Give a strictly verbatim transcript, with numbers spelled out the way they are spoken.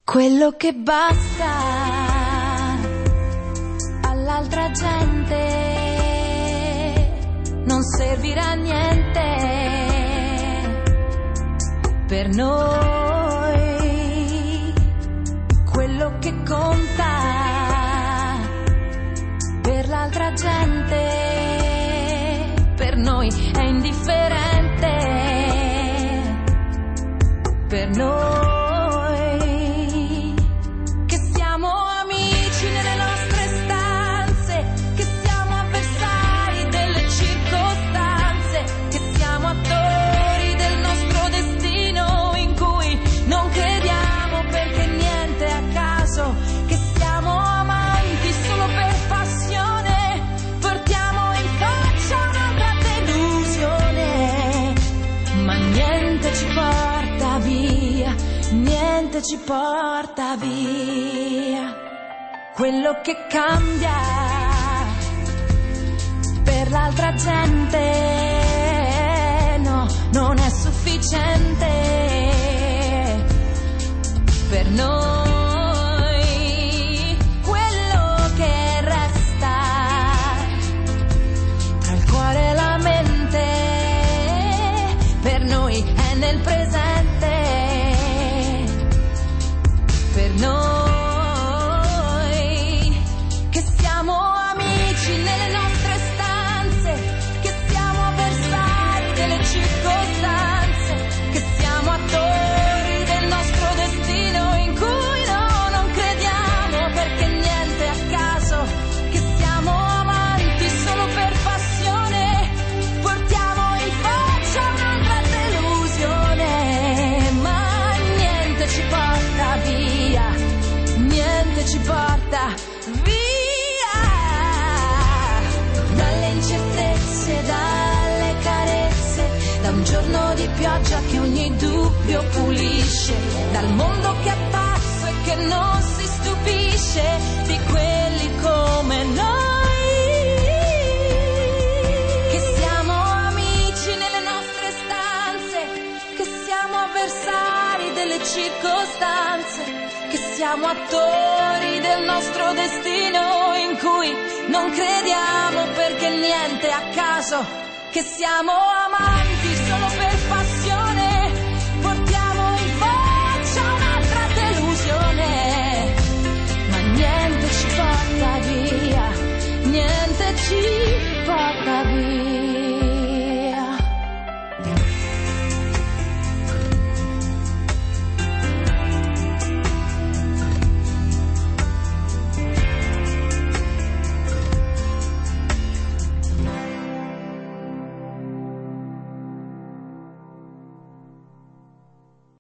Quello che basta all'altra gente non servirà a niente per noi. Quello che conta per l'altra gente per noi è indifferente. Per noi ci porta via. Quello che cambia per l'altra gente no, non è sufficiente per noi. Quello che resta tra il cuore e la mente per noi è nel presente. Per noi che siamo amici nelle nostre stanze, che siamo avversari delle circostanze, che siamo attori del nostro destino in cui no, non crediamo perché niente è a caso, che siamo amanti solo per passione, portiamo in faccia un'altra delusione, ma niente ci porta via. Niente ci porta via dalle incertezze, dalle carezze, da un giorno di pioggia che ogni dubbio pulisce, dal mondo che è pazzo e che non si stupisce di quelli come noi, che siamo amici nelle nostre stanze, che siamo avversari delle circostanze, che siamo attori del nostro destino in cui non crediamo perché niente è a caso, che siamo amanti solo per passione, portiamo in faccia un'altra delusione, ma niente ci porta via, niente ci porta via.